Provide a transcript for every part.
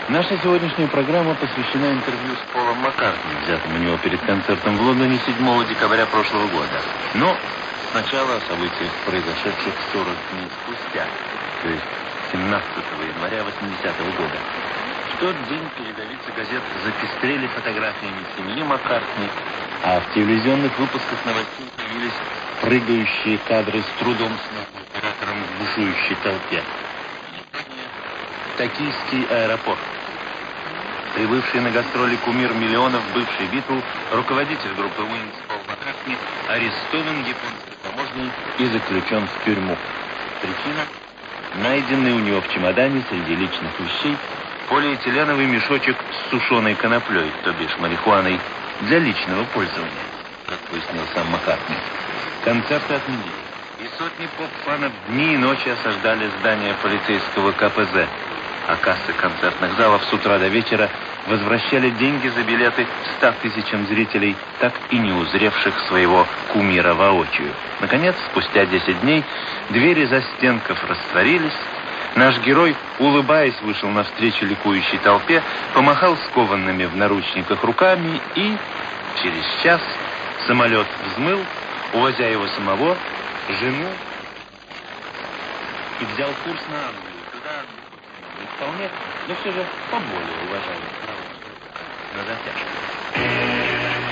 Наша сегодняшняя программа посвящена интервью с Полом Маккартни, взятым у него перед концертом в Лондоне 7 декабря прошлого года. Но сначала о событиях, произошедших 40 дней спустя, то есть 17 января 80-го года. В тот день передовицы газет запестрели фотографиями семьи Маккартни, а в телевизионных выпусках новостей появились прыгающие кадры с трудом снятые оператором в бушующей толпе. Токийский аэропорт. Прибывший на гастроли кумир миллионов, бывший Битл, руководитель группы Wings Пол Маккартни, арестован японской таможней и заключен в тюрьму. Причина? Найденный у него в чемодане среди личных вещей полиэтиленовый мешочек с сушеной коноплей, то бишь марихуаной, для личного пользования, как пояснил сам Маккартни. Концерты отменили, и сотни поп-фанов дни и ночи осаждали здание полицейского КПЗ, а кассы концертных залов с утра до вечера возвращали деньги за билеты 100 тысячам зрителей, так и не узревших своего кумира воочию. Наконец, спустя 10 дней, двери застенков растворились. Наш герой, улыбаясь, вышел навстречу ликующей толпе, помахал скованными в наручниках руками и через час самолет взмыл, увозя его самого, жену, и взял курс на Англию. Туда не вполне, но все же поболее уважаемый на затяжку.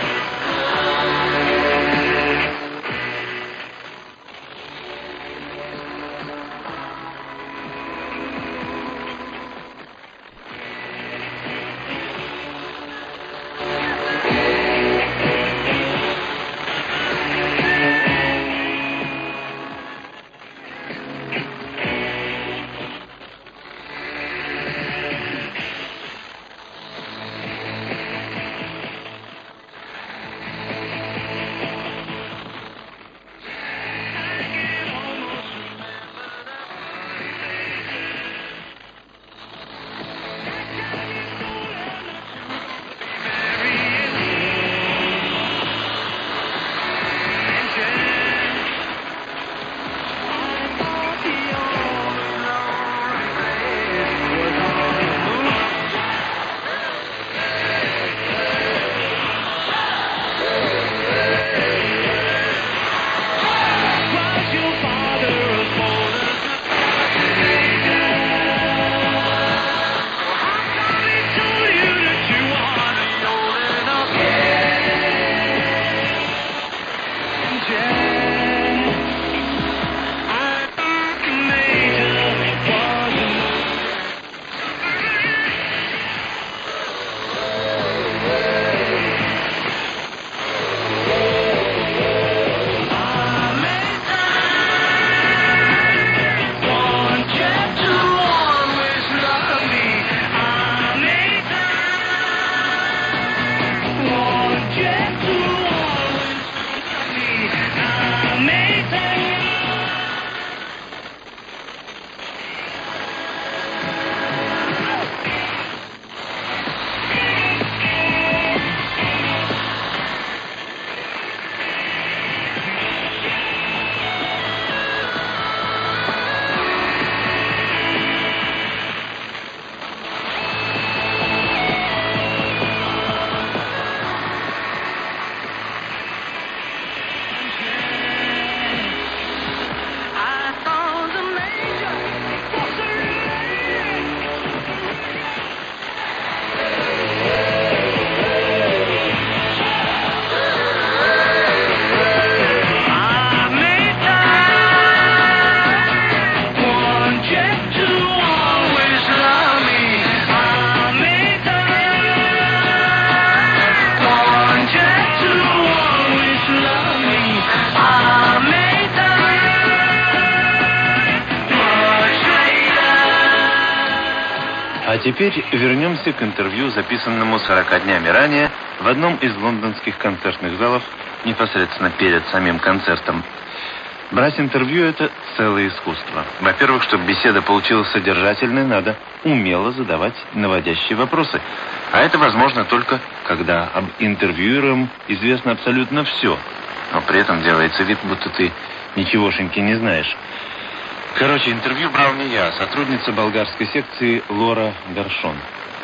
А теперь вернемся к интервью, записанному 40 днями ранее в одном из лондонских концертных залов, непосредственно перед самим концертом. Брать интервью – это целое искусство. Во-первых, чтобы беседа получилась содержательной, надо умело задавать наводящие вопросы. А это возможно только, когда об интервьюером известно абсолютно все, но при этом делается вид, будто ты ничегошеньки не знаешь. Короче, интервью брал не я, а сотрудница болгарской секции Лора Гаршон.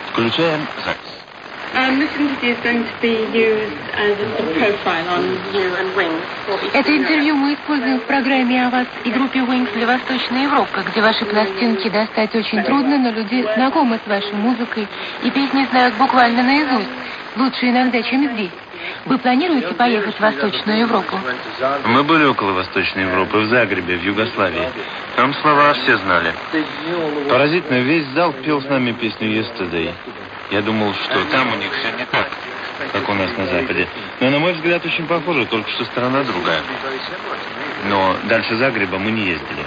Включаем запись. Это интервью мы используем в программе о вас и группе Wings для Восточной Европы, где ваши пластинки достать очень трудно, но люди знакомы с вашей музыкой и песни знают буквально наизусть, лучше иногда, чем здесь. Вы планируете поехать в Восточную Европу? Мы были около Восточной Европы, в Загребе, в Югославии. Там слова все знали. Поразительно, весь зал пел с нами песню «Yesterday». Я думал, что там у них все не так, как у нас на Западе. Но, на мой взгляд, очень похоже, только что сторона другая. Но дальше Загреба мы не ездили.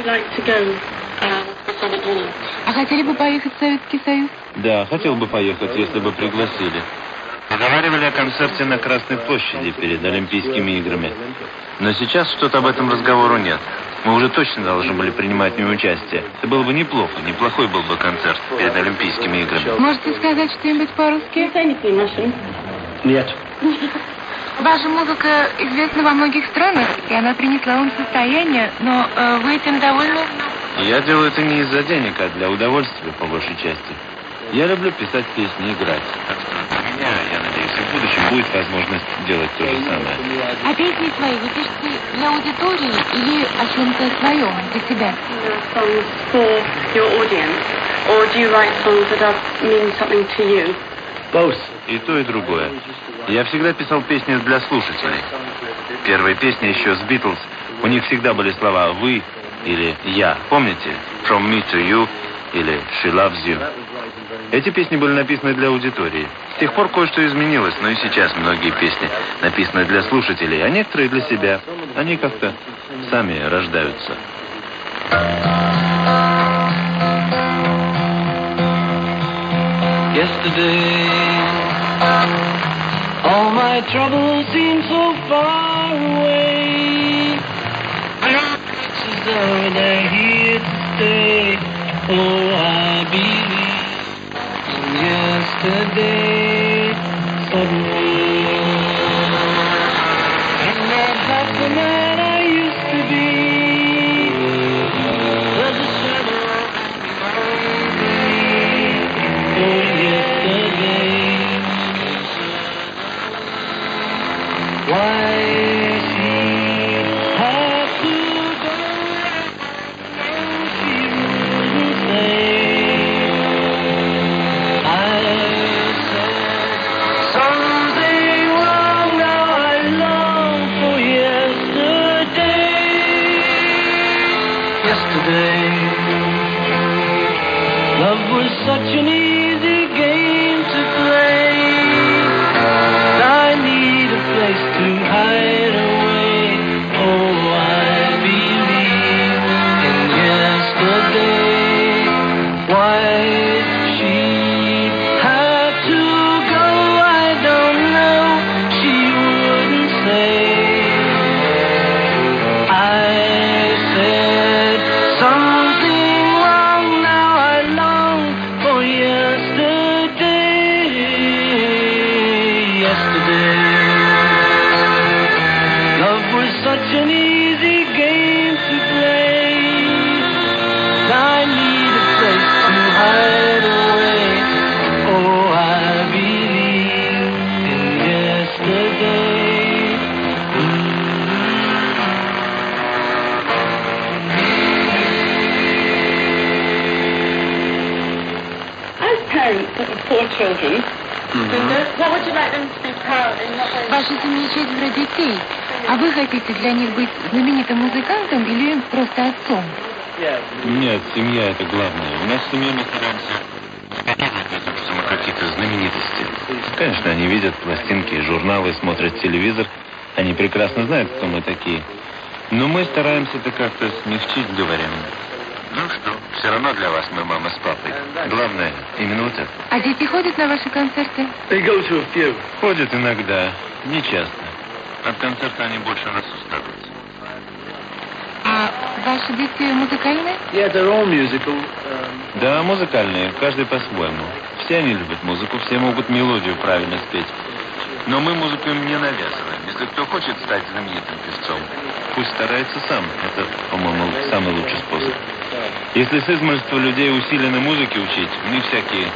А хотели бы поехать в Советский Союз? Да, хотел бы поехать, если бы пригласили. Поговаривали о концерте на Красной площади перед Олимпийскими играми. Но сейчас что-то об этом разговору нет. Мы уже точно должны были принимать в нем участие. Это было бы неплохо, неплохой был бы концерт перед Олимпийскими играми. Можете сказать что-нибудь по-русски? Нет. Ваша музыка известна во многих странах, и она принесла вам состояние, но вы этим довольны? Я делаю это не из-за денег, а для удовольствия, по большей части. Я люблю писать песни и играть. Так что для меня, я надеюсь, и в будущем будет возможность делать то же самое. А песни свои вы пишете для аудитории или о чем-то своем, для себя? И то, и другое. Я всегда писал песни для слушателей. Первые песни еще с Beatles, у них всегда были слова «вы» или «я». Помните? «From me to you» или «She loves you». Эти песни были написаны для аудитории. С тех пор кое-что изменилось, но и сейчас многие песни написаны для слушателей, а некоторые для себя. Они как-то сами рождаются. Yesterday, all my troubles seem so far away. As though they're here to stay. Oh, I believe in yesterday. Suddenly, I'm not half the man I used to be. There's a shadow over me. Oh, yesterday. Why she had to go, she wouldn't say. I said something wrong, now I long for yesterday. Yesterday, love was such an easy game to play. I need a place to hide away. Oh, I believe in yesterday. Why she had to go, I don't know. She wouldn't say. I said something wrong, now I long for yesterday. Yesterday, love was such an easy game to play. I need a place to hide away. Oh, I believe in yesterday. As parents of 4 children, what would you like them to be proud in? В вашей семье 4 детей, а вы хотите для них быть знаменитым музыкантом или просто отцом? Нет, семья — это главное. У нас в семье мы стараемся показывать людям, что мы какие-то знаменитости. Конечно, они видят пластинки, журналы, смотрят телевизор. Они прекрасно знают, кто мы такие. Но мы стараемся это как-то смягчить, говорим. Ну что, все равно для вас мы мама с папой. Главное, именно вот это. А дети ходят на ваши концерты? Ходят иногда, не часто. От концерта они больше нас устраиваются. А ваши дети музыкальные? Yeah, they're all musical. Да, музыкальные, каждый по-своему. Все они любят музыку, все могут мелодию правильно спеть. Но мы музыку им не навязываем. Если кто хочет стать знаменитым певцом, пусть старается сам. Это, по-моему, самый лучший способ. Если с измольства людей усиленно музыке учить, у них всякие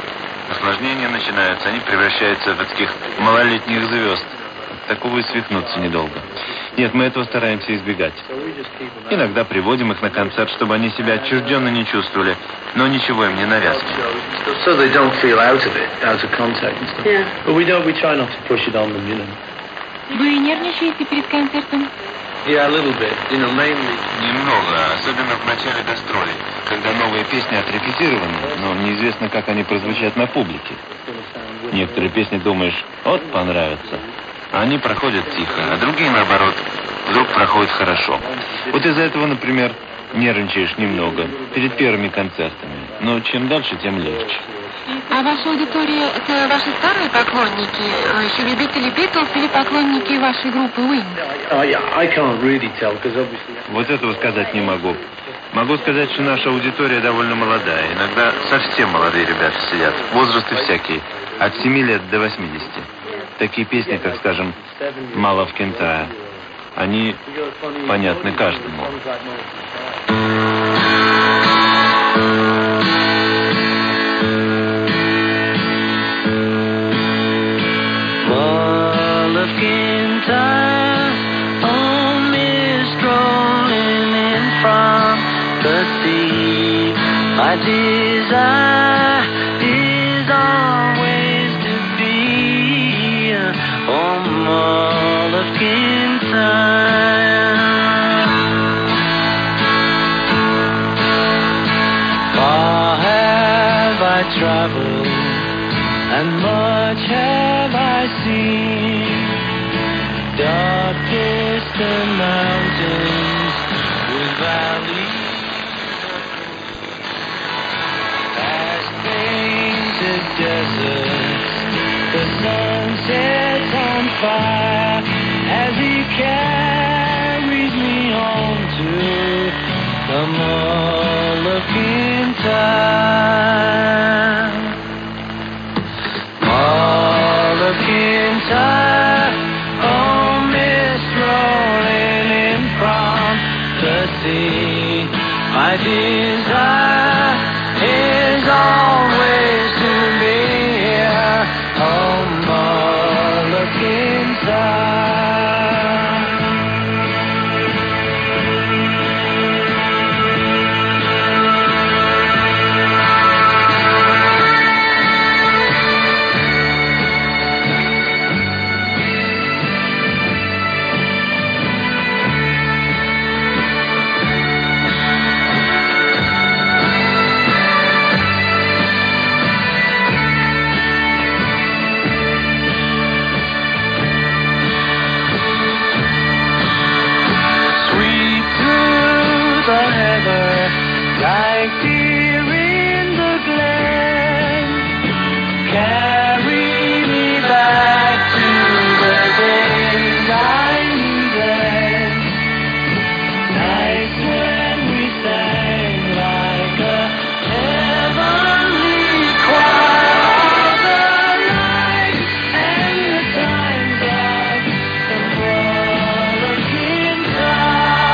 Осложнения начинаются, они превращаются в таких малолетних звезд. Такого и свихнуться недолго. Нет, мы этого стараемся избегать. Иногда приводим их на концерт, чтобы они себя отчужденно не чувствовали, но ничего им не навязываем. So they don't feel out of it, out of contact and stuff. Yeah. But we try not to push it on them, you know. Вы нервничаете перед концертом? Yeah, a little bit, you know, mainly. Немного, особенно в начале гастролей, когда новые песни отрепетированы, но неизвестно, как они прозвучат на публике. Некоторые песни думаешь, вот понравятся, а они проходят тихо, а другие, наоборот, вдруг проходят хорошо. Вот из-за этого, например, нервничаешь немного перед первыми концертами, но чем дальше, тем легче. А ваша аудитория – это ваши старые поклонники, еще любители Битлз или поклонники вашей группы Wings? I can't really tell, because obviously... Вот этого сказать не могу. Могу сказать, что наша аудитория довольно молодая. Иногда совсем молодые ребята сидят. Возрасты всякие. От 7 лет до 80. Такие песни, как, скажем, «Мало в Кентае», они понятны каждому. My desire is always to be on Mall of Kintyre. Far have I traveled, and much have I seen. Dark distant mountains with valleys. Deserts, the sun sets on fire as he carries me home to the Mall of Kintyre. Mall of Kintyre, oh mist rolling in from the sea. My desire is always to be here, oh Mall of Kintyre. Like deer in the glen, carry me back to the days I knew then. Nights when we sang like a heavenly choir, the nights and the times of the Mall of Kintyre.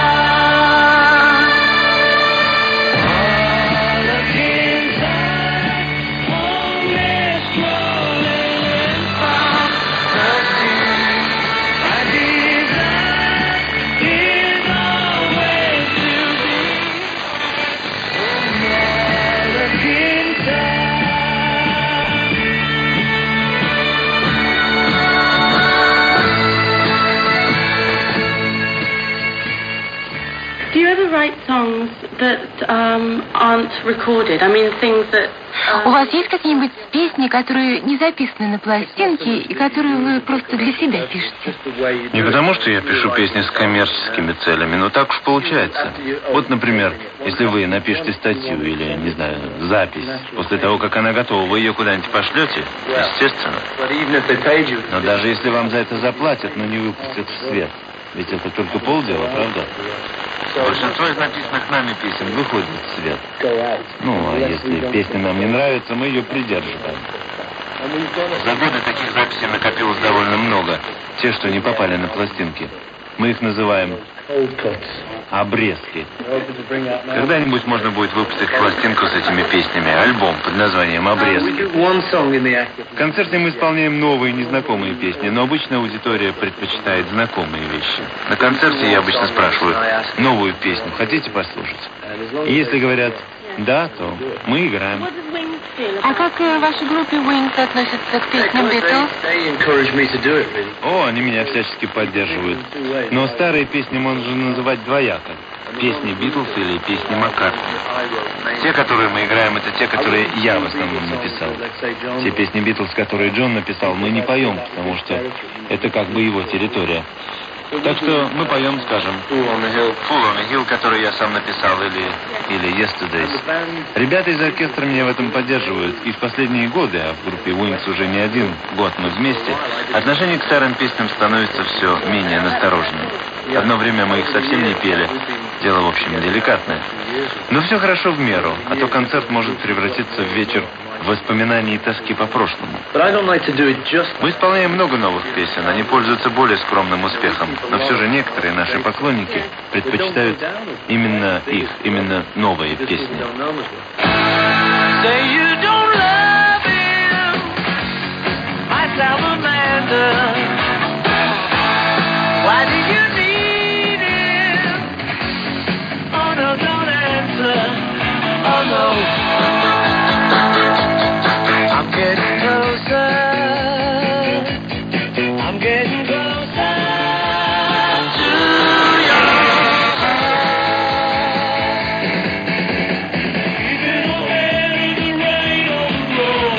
Do you ever write songs that aren't recorded? I mean, things that... У вас есть какие-нибудь песни, которые не записаны на пластинке и которые вы просто для себя пишете? Не потому, что я пишу песни с коммерческими целями, но так уж получается. Вот, например, если вы напишете статью или, не знаю, запись, после того, как она готова, вы ее куда-нибудь пошлете, естественно. Но даже если вам за это заплатят, но не выпустят в свет, ведь это только полдела, правда? Большинство из написанных нами песен выходит в свет. Ну, а если песня нам не нравится, мы ее придерживаем. За годы таких записей накопилось довольно много. Те, что не попали на пластинки. Мы их называем обрезки. Когда-нибудь можно будет выпустить пластинку с этими песнями, альбом под названием «Обрезки». В концерте мы исполняем новые, незнакомые песни, но обычно аудитория предпочитает знакомые вещи. На концерте я обычно спрашиваю: новую песню хотите послушать? И если говорят «да», то мы играем. А как в вашей группе Wings относятся к песням Beatles? О, они меня всячески поддерживают. Но старые песни можно называть двояко. Песни Битлз или песни Маккартни. Те, которые мы играем, это те, которые я в основном написал. Те песни Битлз, которые Джон написал, мы не поем, потому что это как бы его территория. Так что мы поем, скажем, Fool on the Hill, который я сам написал, или Yesterdays. Ребята из оркестра меня в этом поддерживают. И в последние годы, а в группе Wings уже не один год мы вместе, отношение к старым песням становится все менее настороженным. Одно время мы их совсем не пели. Дело, в общем, деликатное. Но все хорошо в меру, а то концерт может превратиться в вечер воспоминаний и тоски по прошлому. Мы исполняем много новых песен, они пользуются более скромным успехом, но все же некоторые наши поклонники предпочитают именно их, именно новые песни. I'm getting closer. I'm getting closer to your heart. Keeping away the rain on the road.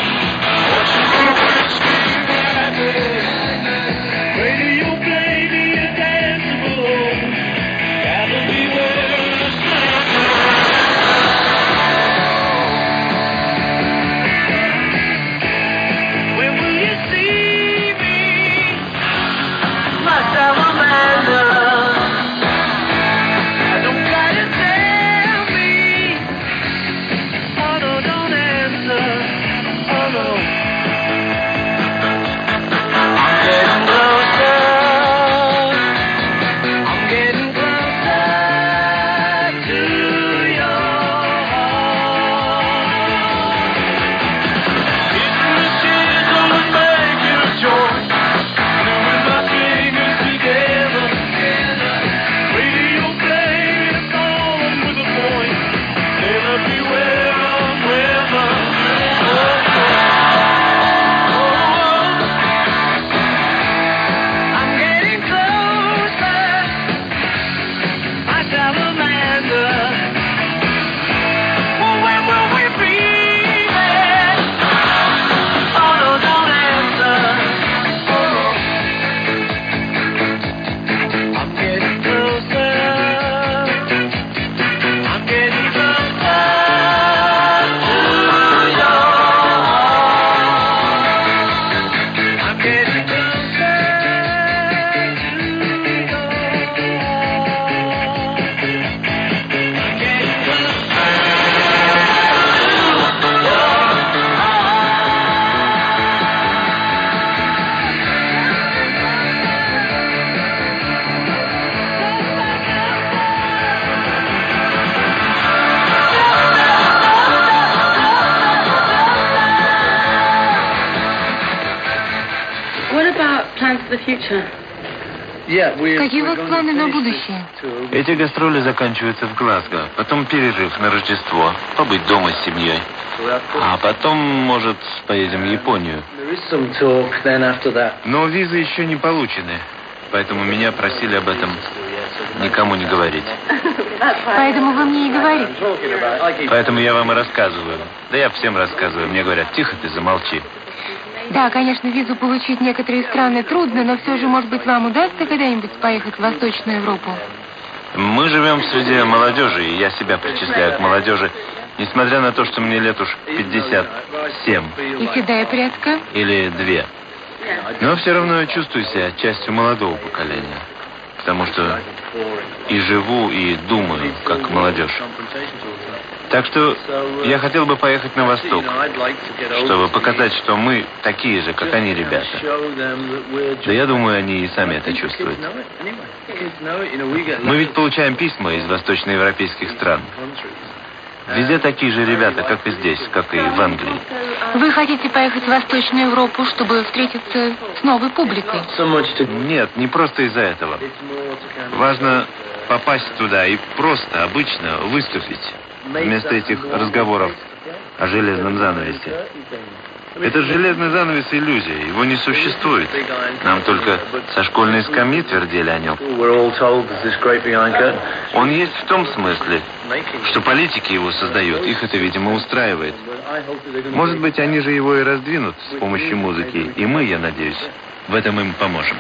Radio play me a danceable. Gotta be where the sun. Какие у вас планы на будущее? Эти гастроли заканчиваются в Глазго, потом перерыв на Рождество, побыть дома с семьей. А потом, может, поедем в Японию. Но визы еще не получены, поэтому меня просили об этом никому не говорить. Поэтому вы мне и говорите. Поэтому я вам и рассказываю. Да я всем рассказываю. Мне говорят: тихо ты, замолчи. Да, конечно, визу получить в некоторые страны трудно, но все же, может быть, вам удастся когда-нибудь поехать в Восточную Европу? Мы живем среди молодежи, и я себя причисляю к молодежи, несмотря на то, что мне лет уж 57. И седая прядка? Или 2. Но все равно я чувствую себя частью молодого поколения, потому что и живу, и думаю, как молодежь. Так что я хотел бы поехать на восток, чтобы показать, что мы такие же, как они, ребята. Да я думаю, они и сами это чувствуют. Мы ведь получаем письма из восточноевропейских стран. Везде такие же ребята, как и здесь, как и в Англии. Вы хотите поехать в Восточную Европу, чтобы встретиться с новой публикой? Нет, не просто из-за этого. Важно попасть туда и просто, обычно, выступить. Вместо этих разговоров о железном занавесе. Этот железный занавес — иллюзия, его не существует. Нам только со школьной скамьи твердили о нем. Он есть в том смысле, что политики его создают, их это, видимо, устраивает. Может быть, они же его и раздвинут с помощью музыки, и мы, я надеюсь, в этом им поможем.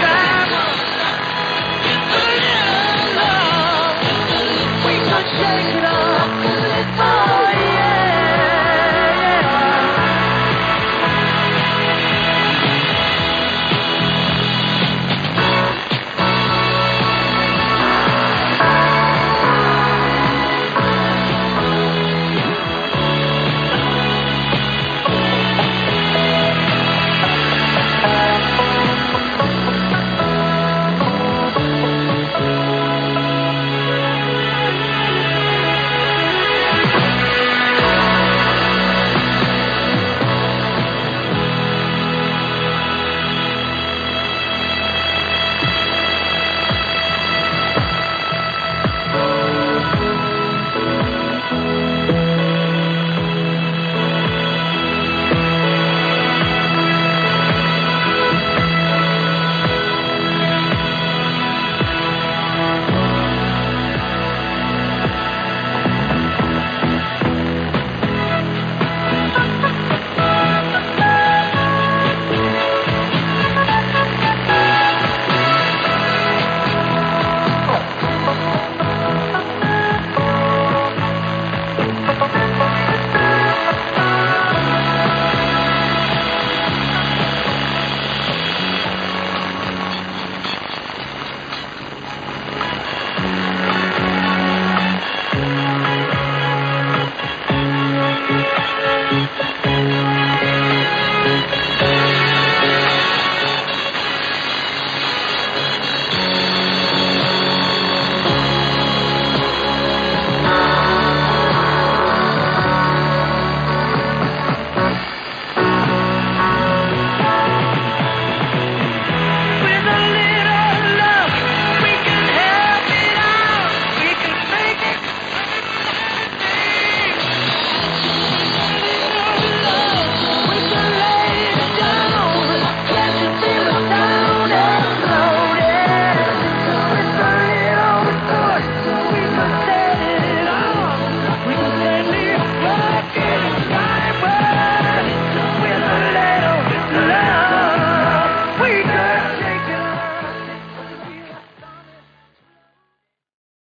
Shake